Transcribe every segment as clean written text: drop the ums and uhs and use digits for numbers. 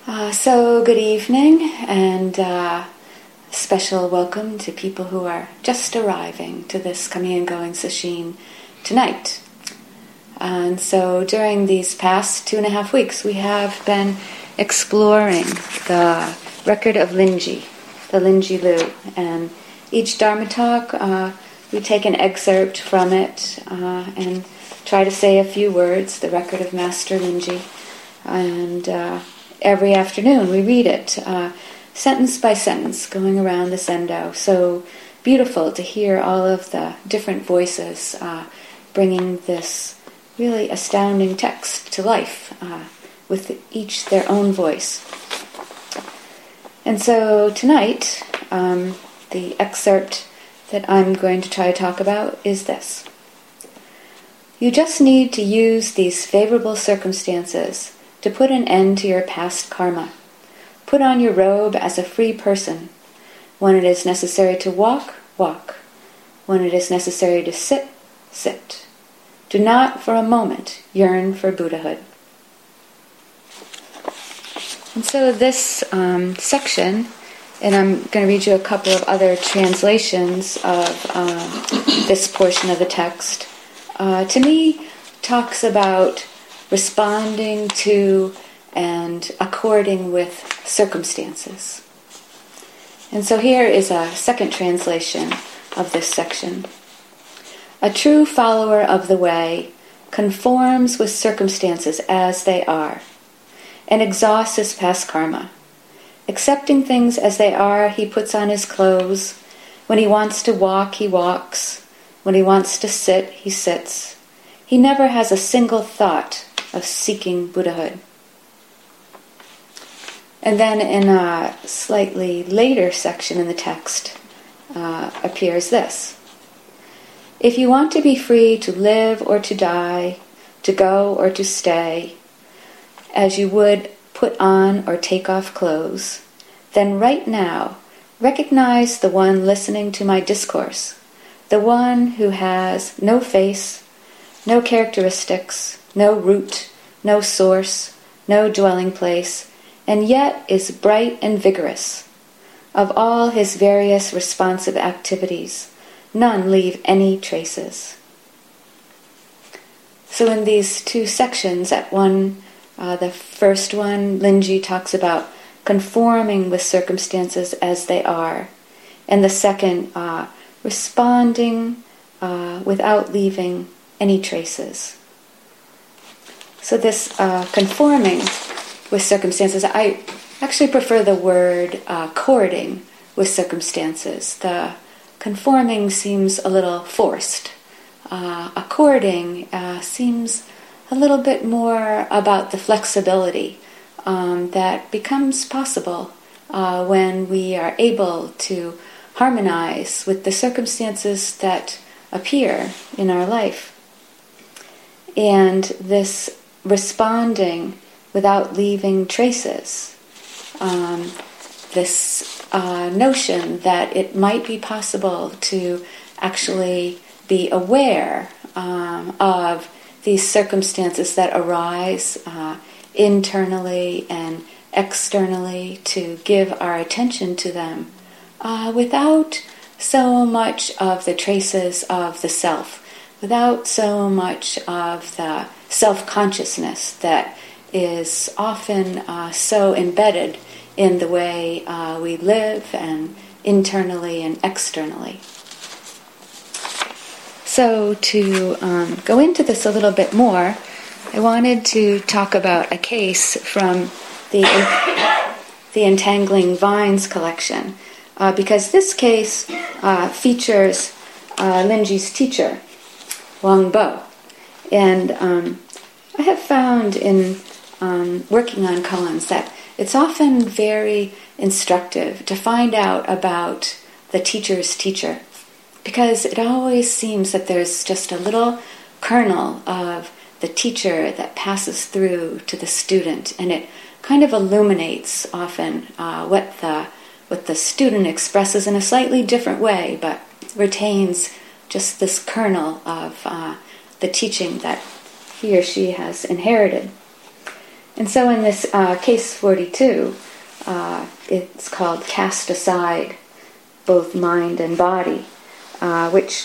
So good evening, and special welcome to people who are just arriving to this Coming and Going Sesshin tonight. And so during these past 2.5 weeks, we have been exploring the record of Linji, the Linji Lu, and each Dharma talk, we take an excerpt from it and try to say a few words, the record of Master Linji, and every afternoon we read it, sentence by sentence, going around the Sendo. So beautiful to hear all of the different voices bringing this really astounding text to life with each their own voice. And so tonight, the excerpt that I'm going to try to talk about is this. You just need to use these favorable circumstances to put an end to your past karma. Put on your robe as a free person. When it is necessary to walk, walk. When it is necessary to sit, sit. Do not for a moment yearn for Buddhahood. And so this section, and I'm going to read you a couple of other translations of this portion of the text, to me talks about responding to and according with circumstances. And so here is a second translation of this section. A true follower of the way conforms with circumstances as they are and exhausts his past karma. Accepting things as they are, he puts on his clothes. When he wants to walk, he walks. When he wants to sit, he sits. He never has a single thought of seeking Buddhahood. And then in a slightly later section in the text appears this. If you want to be free to live or to die, to go or to stay, as you would put on or take off clothes, then right now recognize the one listening to my discourse, the one who has no face, no characteristics, no root, no source, no dwelling place, and yet is bright and vigorous. Of all his various responsive activities, none leave any traces. So in these two sections, the first one, Linji talks about conforming with circumstances as they are, and the second, responding without leaving any traces. So this conforming with circumstances, I actually prefer the word according with circumstances. The conforming seems a little forced. According seems a little bit more about the flexibility that becomes possible when we are able to harmonize with the circumstances that appear in our life. And this responding without leaving traces, this notion that it might be possible to actually be aware of these circumstances that arise internally and externally, to give our attention to them without so much of the traces of the self, without so much of the self-consciousness that is often so embedded in the way we live, and internally and externally. So to go into this a little bit more, I wanted to talk about a case from the Entangling Vines collection, because this case features Linji's teacher, Wang Bo. And I have found in working on koans that it's often very instructive to find out about the teacher's teacher, because it always seems that there's just a little kernel of the teacher that passes through to the student, and it kind of illuminates often what the student expresses in a slightly different way, but retains just this kernel of the teaching that he or she has inherited. And so in this case 42, it's called Cast Aside Both Mind and Body, which,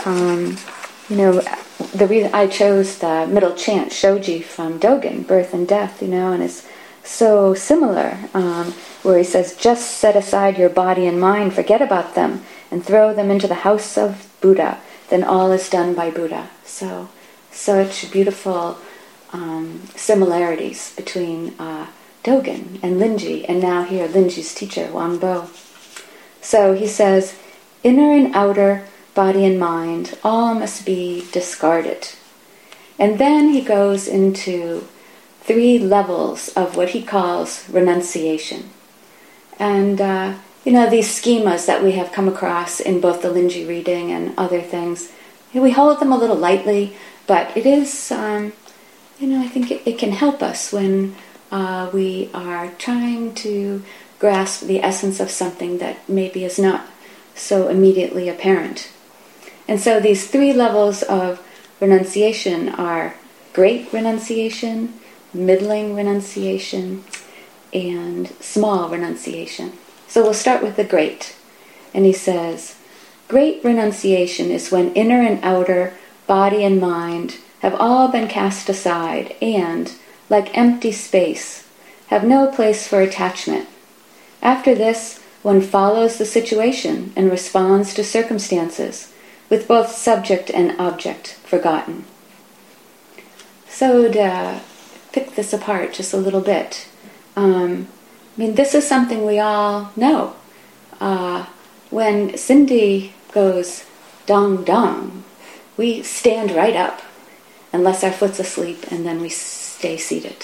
the reason I chose the middle chant, Shoji, from Dogen, Birth and Death, and it's so similar, where he says, just set aside your body and mind, forget about them, and throw them into the house of Buddha, then all is done by Buddha. So such beautiful similarities between Dogen and Linji, and now here Linji's teacher, Wang Bo. So he says, inner and outer, body and mind, all must be discarded. And then he goes into 3 levels of what he calls renunciation. And, these schemas that we have come across in both the Linji reading and other things, we hold them a little lightly, but it is, I think it can help us when we are trying to grasp the essence of something that maybe is not so immediately apparent. And so these 3 levels of renunciation are great renunciation, middling renunciation, and small renunciation. So we'll start with the great. And he says, great renunciation is when inner and outer, body and mind, have all been cast aside and, like empty space, have no place for attachment. After this, one follows the situation and responds to circumstances, with both subject and object forgotten. So to pick this apart just a little bit, this is something we all know. When Cindy goes dong dong, we stand right up, unless our foot's asleep, and then we stay seated.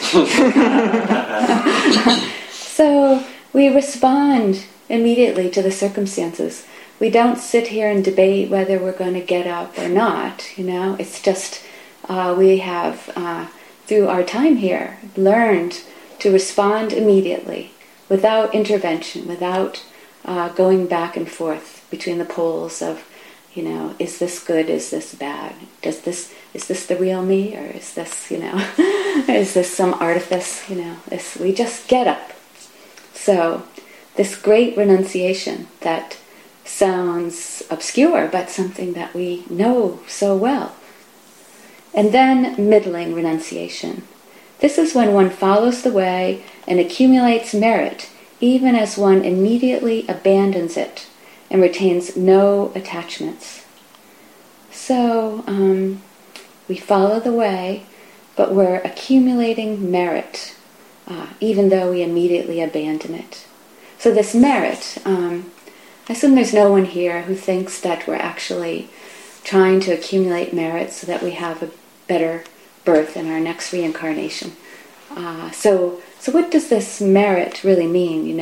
So we respond immediately to the circumstances. We don't sit here and debate whether we're going to get up or not, It's just we have, through our time here, learned to respond immediately, without intervention, without going back and forth between the poles of, is this good, is this bad? Is this the real me, or is this, is this some artifice, we just get up. So this great renunciation that sounds obscure, but something that we know so well. And then middling renunciation. This is when one follows the way and accumulates merit, even as one immediately abandons it and retains no attachments. So we follow the way, but we're accumulating merit, even though we immediately abandon it. So this merit, I assume there's no one here who thinks that we're actually trying to accumulate merit so that we have a better birth in our next reincarnation. So what does this merit really mean,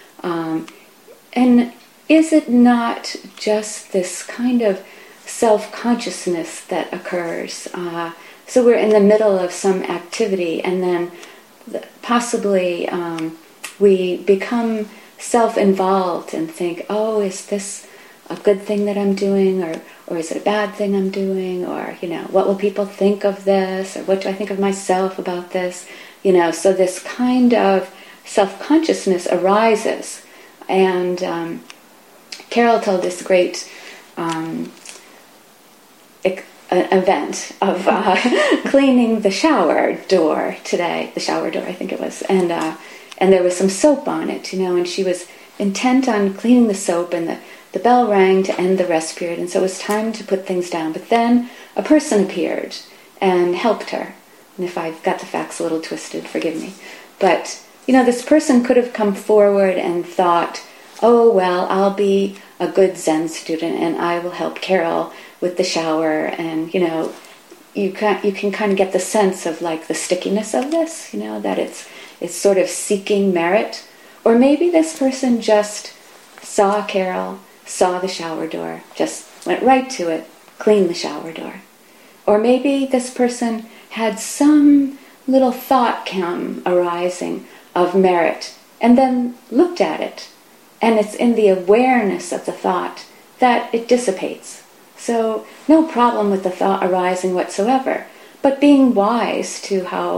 And is it not just this kind of self-consciousness that occurs? So we're in the middle of some activity, and then possibly we become self-involved and think, oh, is this a good thing that I'm doing, or is it a bad thing I'm doing, or, what will people think of this, or what do I think of myself about this, so this kind of self-consciousness arises. And Carol told this great event of cleaning the shower door today, the shower door I think it was, and there was some soap on it, and she was intent on cleaning the soap, and the bell rang to end the rest period, and so it was time to put things down. But then a person appeared and helped her. And if I've got the facts a little twisted, forgive me. But, this person could have come forward and thought, oh, well, I'll be a good Zen student and I will help Carol with the shower. And, you can kind of get the sense of, like, the stickiness of this, that it's sort of seeking merit. Or maybe this person just saw Carol, saw the shower door, just went right to it, cleaned the shower door. Or maybe this person had some little thought come arising of merit, and then looked at it, and it's in the awareness of the thought that it dissipates. So no problem with the thought arising whatsoever, but being wise to how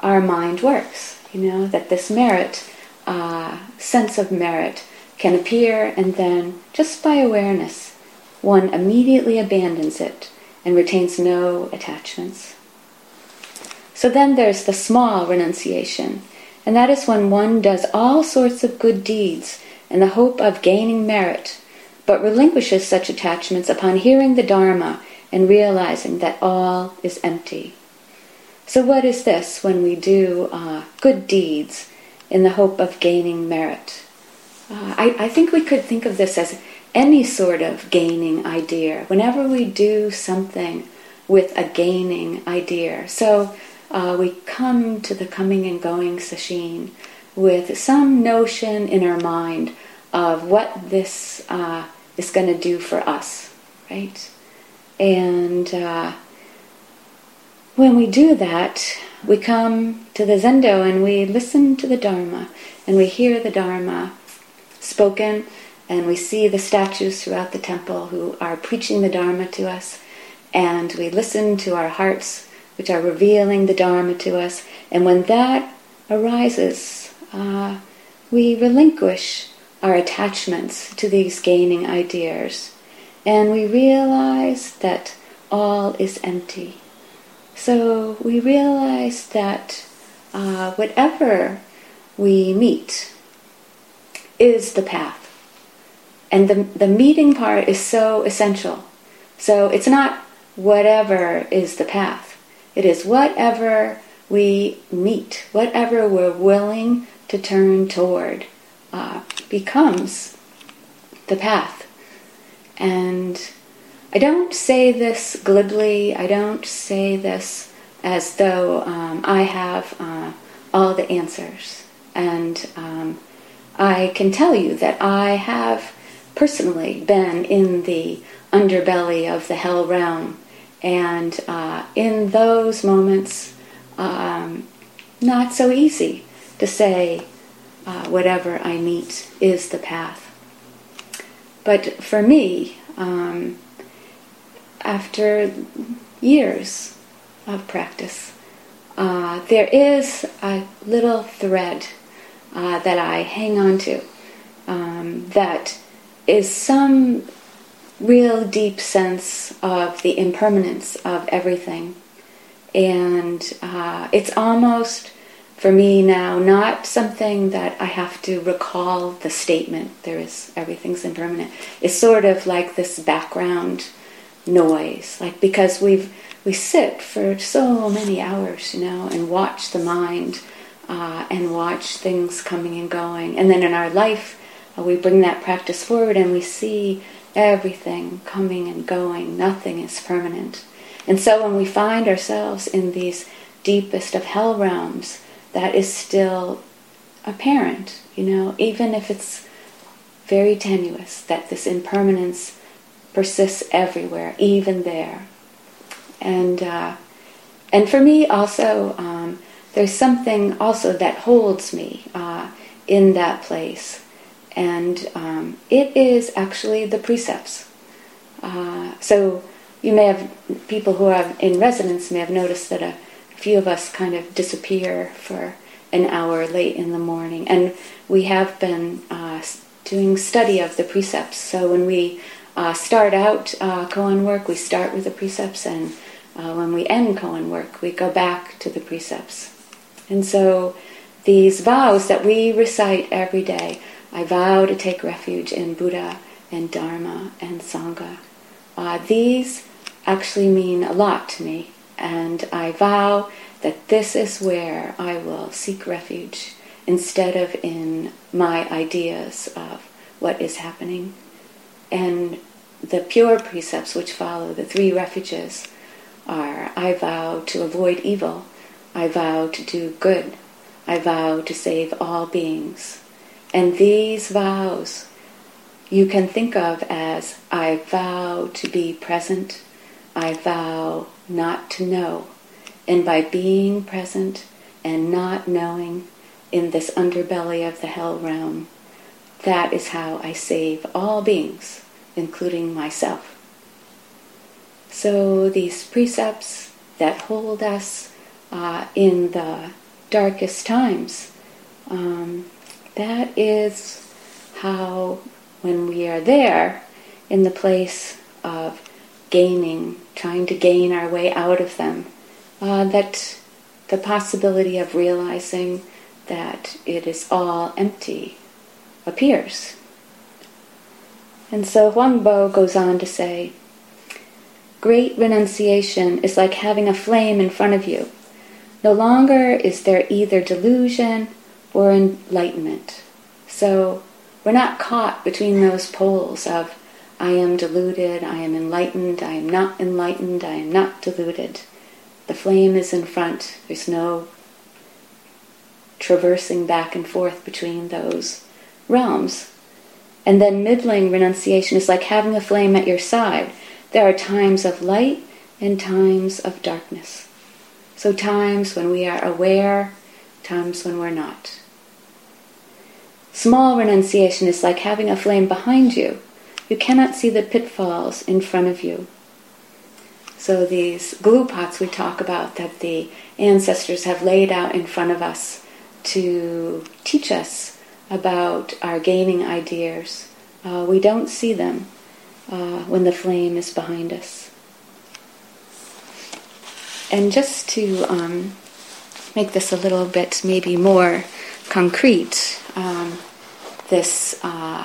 our mind works. That this merit, sense of merit, can appear, and then just by awareness, one immediately abandons it and retains no attachments. So then there's the small renunciation, and that is when one does all sorts of good deeds in the hope of gaining merit, but relinquishes such attachments upon hearing the Dharma and realizing that all is empty. So what is this when we do good deeds in the hope of gaining merit? I think we could think of this as any sort of gaining idea. Whenever we do something with a gaining idea. So we come to the coming and going sesshin with some notion in our mind of what this is going to do for us, right? And when we do that, we come to the Zendo and we listen to the Dharma, and we hear the Dharma spoken, and we see the statues throughout the temple who are preaching the Dharma to us, and we listen to our hearts which are revealing the Dharma to us, and when that arises, we relinquish our attachments to these gaining ideas, and we realize that all is empty. So we realize that whatever we meet is the path. And the meeting part is so essential. So it's not whatever is the path. It is whatever we meet, whatever we're willing to turn toward becomes the path. And I don't say this glibly. I don't say this as though I have all the answers. And I can tell you that I have personally been in the underbelly of the hell realm. And in those moments, not so easy to say whatever I meet is the path. But for me, after years of practice, there is a little thread that I hang on to that is some real deep sense of the impermanence of everything. And it's almost, for me now, not something that I have to recall the statement, everything's impermanent. It's sort of like this background noise, because we sit for so many hours, and watch the mind and watch things coming and going. And then in our life, we bring that practice forward and we see everything coming and going. Nothing is permanent. And so when we find ourselves in these deepest of hell realms, that is still apparent, even if it's very tenuous, that this impermanence persists everywhere, even there. And for me also, there's something also that holds me in that place. And it is actually the precepts. So you may have, people who are in residence may have noticed that a few of us kind of disappear for an hour late in the morning. And we have been doing study of the precepts. So when we start out koan work, we start with the precepts, and when we end koan work, we go back to the precepts. And so these vows that we recite every day, I vow to take refuge in Buddha and Dharma and Sangha. These actually mean a lot to me, and I vow that this is where I will seek refuge instead of in my ideas of what is happening. And the pure precepts which follow, the 3 refuges, are: I vow to avoid evil, I vow to do good, I vow to save all beings. And these vows you can think of as: I vow to be present, I vow not to know. And by being present and not knowing in this underbelly of the hell realm, that is how I save all beings, including myself. So these precepts that hold us in the darkest times. That is how, when we are there, in the place of gaining, trying to gain our way out of them, that the possibility of realizing that it is all empty appears. And so Huang Bo goes on to say, great renunciation is like having a flame in front of you. No longer is there either delusion or enlightenment. So we're not caught between those poles of I am deluded, I am enlightened, I am not enlightened, I am not deluded. The flame is in front. There's no traversing back and forth between those realms. And then middling renunciation is like having a flame at your side. There are times of light and times of darkness. So times when we are aware, times when we're not. Small renunciation is like having a flame behind you. You cannot see the pitfalls in front of you. So these glue pots we talk about that the ancestors have laid out in front of us to teach us about our gaining ideas, we don't see them when the flame is behind us. And just to make this a little bit maybe more concrete, this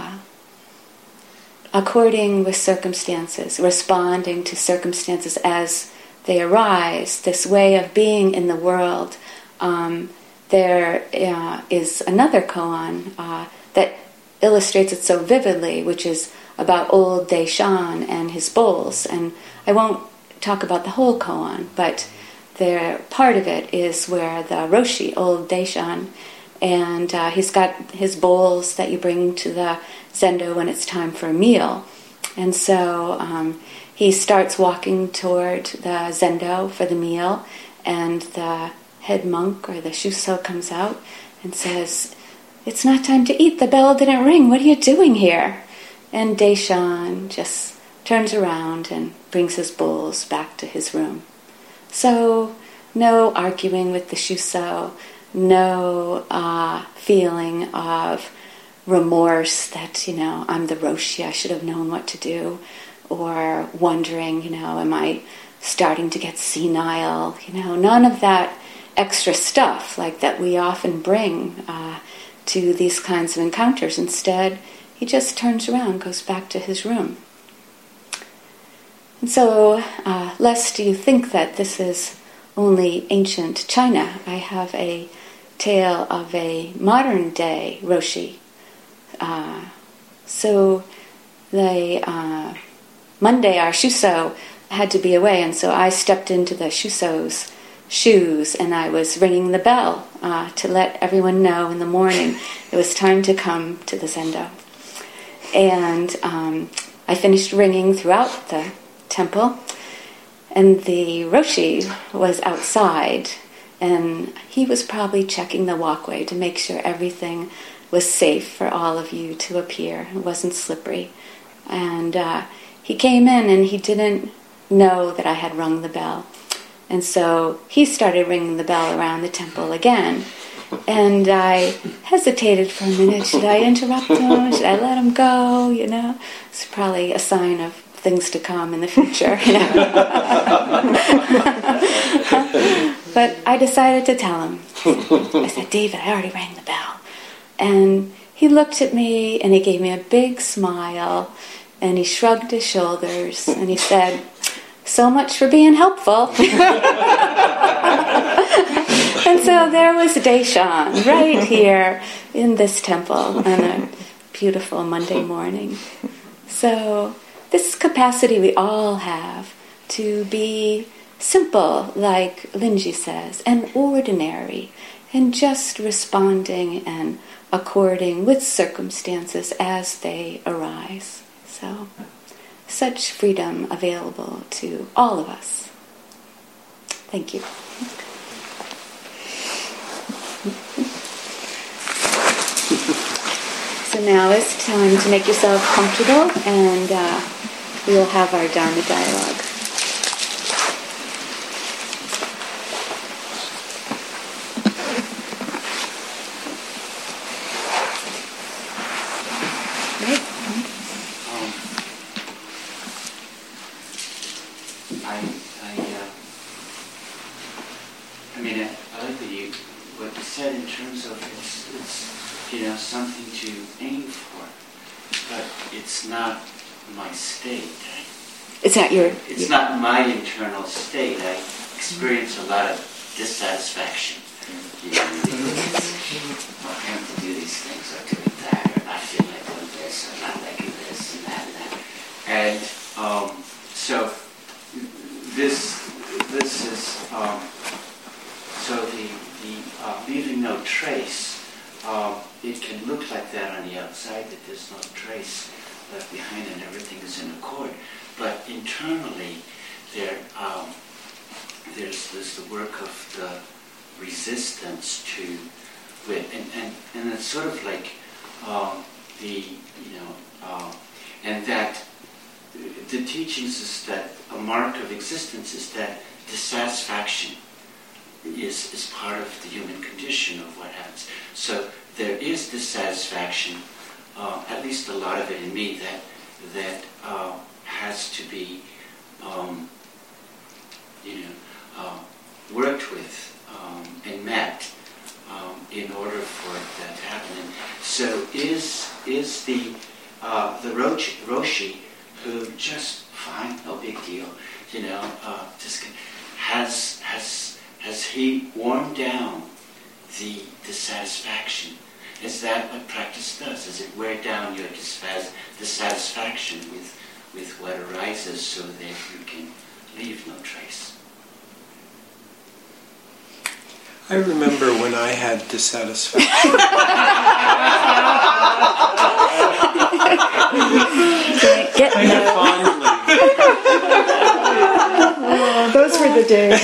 according with circumstances, responding to circumstances as they arise, this way of being in the world, there is another koan that illustrates it so vividly, which is about old Deshan and his bowls. And I won't talk about the whole koan, but part of it is where the Roshi, old Deshan, and he's got his bowls that you bring to the zendo when it's time for a meal. And so he starts walking toward the zendo for the meal, and the head monk or the shuso comes out and says, "It's not time to eat, the bell didn't ring, what are you doing here?" And Deshan just turns around and brings his bowls back to his room. So no arguing with the shuso, no feeling of remorse that, I'm the Roshi, I should have known what to do, or wondering, am I starting to get senile, none of that extra stuff like that we often bring to these kinds of encounters. Instead, he just turns around, goes back to his room. And so, lest you think that this is only ancient China, I have a tale of a modern day Roshi. So Monday our shuso had to be away, and so I stepped into the shuso's shoes and I was ringing the bell to let everyone know in the morning it was time to come to the zendo. And I finished ringing throughout the temple, and the Roshi was outside, and he was probably checking the walkway to make sure everything was safe for all of you to appear. It wasn't slippery. And he came in and he didn't know that I had rung the bell. And so he started ringing the bell around the temple again. And I hesitated for a minute. Should I interrupt him? Should I let him go? It's probably a sign of things to come in the future. But I decided to tell him. I said, "David, I already rang the bell." And he looked at me and he gave me a big smile and he shrugged his shoulders and he said, "So much for being helpful." And so there was Deshan right here in this temple on a beautiful Monday morning. So this capacity we all have to be simple, like Linji says, and ordinary, and just responding and according with circumstances as they arise. So, such freedom available to all of us. Thank you. So now it's time to make yourself comfortable, and we will have our Dharma dialogue. terms of it's something to aim for, but it's not my state. It's not It's not my internal state. I experience a lot of dissatisfaction. I have to do these things or doing that, or not feeling like doing this, or not liking this, and that, and that. And so this is so the leaving no trace. It can look like that on the outside, that there's no trace left behind and everything is in accord. But internally, there's the work of the resistance to it, and it's sort of like and that the teachings is that a mark of existence is that dissatisfaction is part of the human condition of what happens. So there is dissatisfaction, at least a lot of it in me, that has to be worked with and met in order for that to happen. And so is the Roshi, who just fine, no big deal, just has he worn down the dissatisfaction? Is that what practice does? Does it wear down your dissatisfaction with what arises so that you can leave no trace? I remember when I had dissatisfaction. Kind of fondly. Those were the days.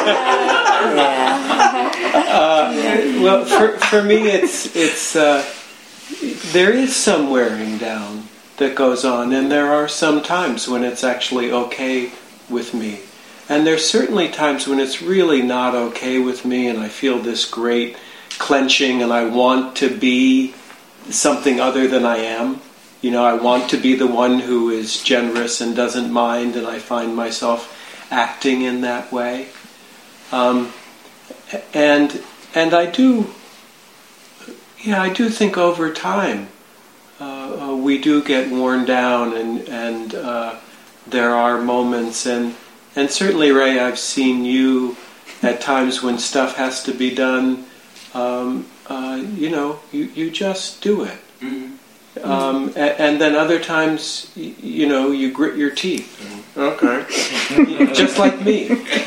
Well, for me, it's there is some wearing down that goes on, and there are some times when it's actually okay with me. And there's certainly times when it's really not okay with me, and I feel this great clenching, and I want to be something other than I am. I want to be the one who is generous and doesn't mind, and I find myself acting in that way. And I do think over time we do get worn down, and there are moments, and certainly, Ray, I've seen you at times when stuff has to be done. You just do it. Mm-hmm. And then other times, you grit your teeth. Okay, just like me.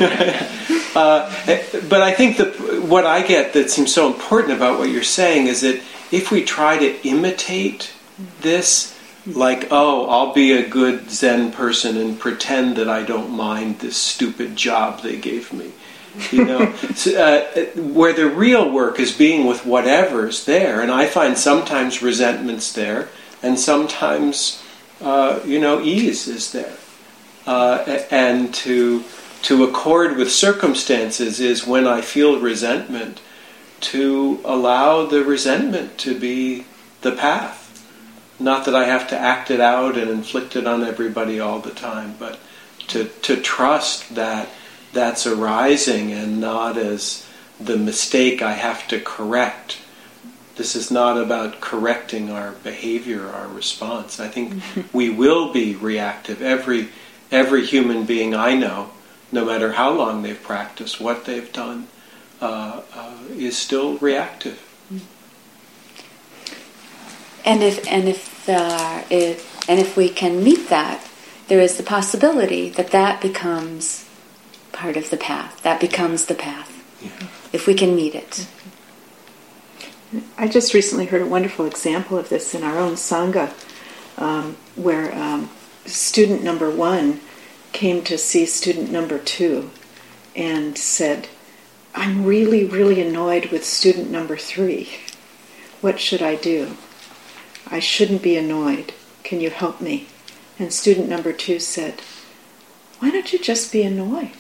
But I think what I get that seems so important about what you're saying is that if we try to imitate this, like, I'll be a good Zen person and pretend that I don't mind this stupid job they gave me. Where the real work is being with whatever's there, and I find sometimes resentment's there, and sometimes, ease is there. And to accord with circumstances is when I feel resentment, to allow the resentment to be the path. Not that I have to act it out and inflict it on everybody all the time, but to trust that that's arising and not as the mistake I have to correct. This is not about correcting our behavior, our response. I think we will be reactive. Every human being I know, no matter how long they've practiced, what they've done, is still reactive. And if we can meet that, there is the possibility that becomes part of the path. That becomes the path. Yeah. If we can meet it. I just recently heard a wonderful example of this in our own Sangha, where student number 1 came to see student number 2 and said, "I'm really, really annoyed with student number 3. What should I do? I shouldn't be annoyed. Can you help me?" And student number 2 said, "Why don't you just be annoyed?"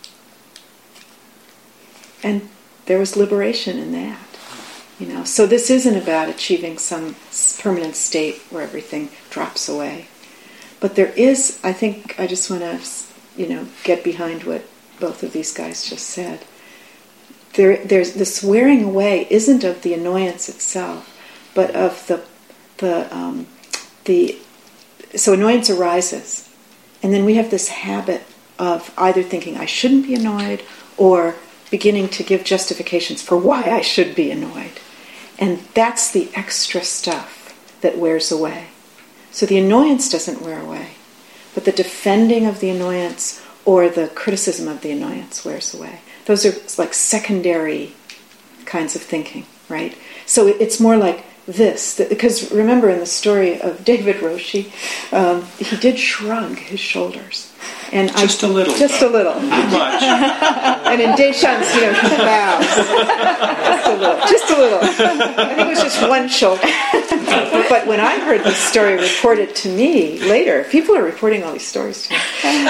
And there was liberation in that. So this isn't about achieving some permanent state where everything drops away. But there is, I think, I just want to, get behind what both of these guys just said. there's this wearing away isn't of the annoyance itself, but of so annoyance arises, and then we have this habit of either thinking I shouldn't be annoyed or beginning to give justifications for why I should be annoyed. And that's the extra stuff that wears away. So the annoyance doesn't wear away, but the defending of the annoyance or the criticism of the annoyance wears away. Those are like secondary kinds of thinking, right? So it's more like this, because remember in the story of David Roshi, he did shrug his shoulders. And just a little. Just a little. Not much. And in Deschamps, he bows. Just a little. I think it was just one shoulder. But when I heard this story reported to me later, people are reporting all these stories to me.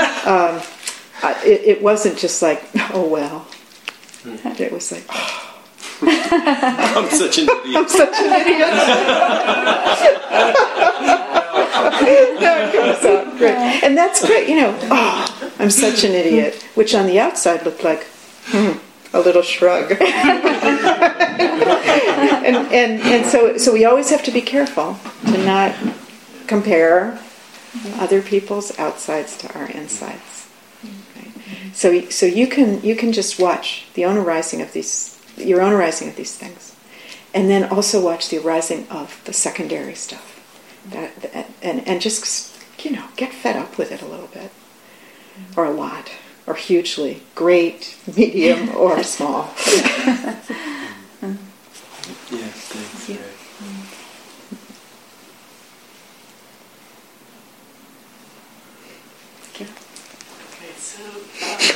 It wasn't just like, oh well. It was like, oh. I'm such an idiot. I'm such an idiot. That comes out great. And that's great, oh, I'm such an idiot, which on the outside looked like, a little shrug. and so we always have to be careful to not compare other people's outsides to our insides. Okay? So you can just watch your own arising of these things, and then also watch the arising of the secondary stuff, and just get fed up with it a little bit, or a lot, or hugely, great, medium, or small. Yes, thanks. Yeah. Okay,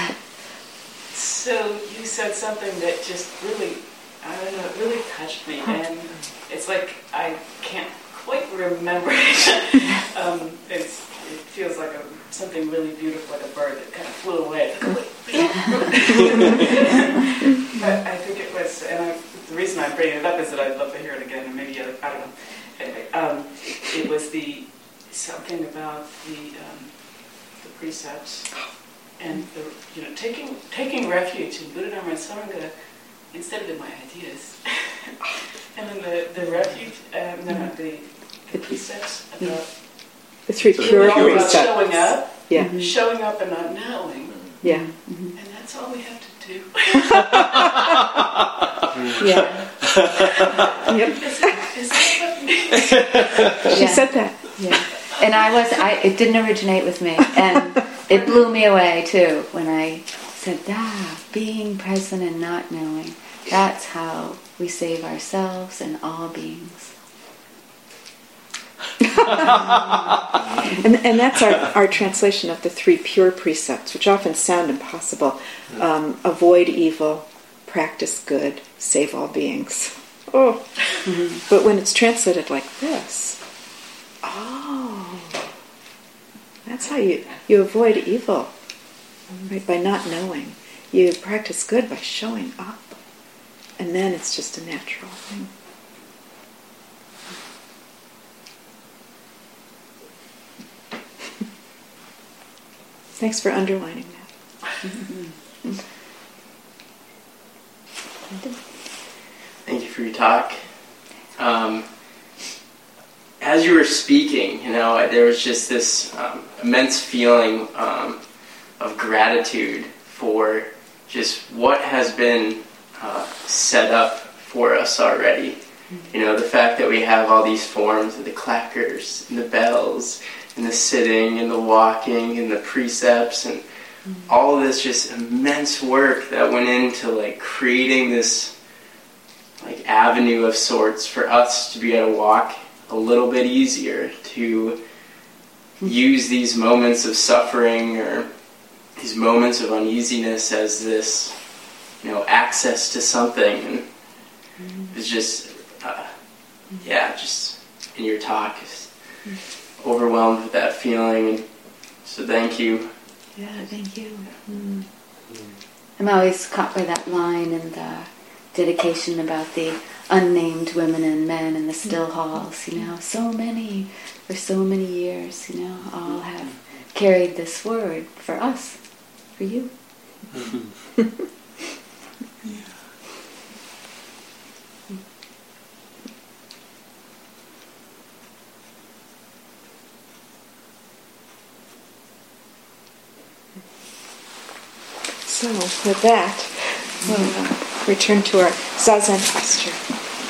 so you said something that just really, I don't know, it really touched me, and it's like I can't quite remember it. It feels like something really beautiful, like a bird that kind of flew away. But I think it was, the reason I'm bringing it up is that I'd love to hear it again, and maybe I don't know. Anyway, it was something about the precepts. And taking refuge in Buddha Dharma and Sangha instead of in my ideas, and then the refuge, the precepts about the three pure precepts. Showing up, yeah, showing up and not knowing, yeah, and that's all we have to do. Yeah. Yep. Is that what She said that. Yeah. And it didn't originate with me, and it blew me away too when I said, being present and not knowing, that's how we save ourselves and all beings. And that's our translation of the three pure precepts, which often sound impossible. Avoid evil, practice good, save all beings. Oh. Mm-hmm. But when it's translated like this, that's how you avoid evil, right? By not knowing. You practice good by showing up. And then it's just a natural thing. Thanks for underlining that. Thank you for your talk. As you were speaking, there was just this immense feeling of gratitude for just what has been set up for us already. The fact that we have all these forms of the clackers and the bells and the sitting and the walking and the precepts and all this just immense work that went into creating this avenue of sorts for us to be able to walk a little bit easier, to use these moments of suffering or these moments of uneasiness as this, access to something. And it's just, just in your talk, overwhelmed with that feeling. And so thank you. Yeah, thank you. I'm always caught by that line in the dedication about the unnamed women and men in the still halls, so many, for so many years, all have carried this word for us, for you. So with that, we'll return to our Zazen posture.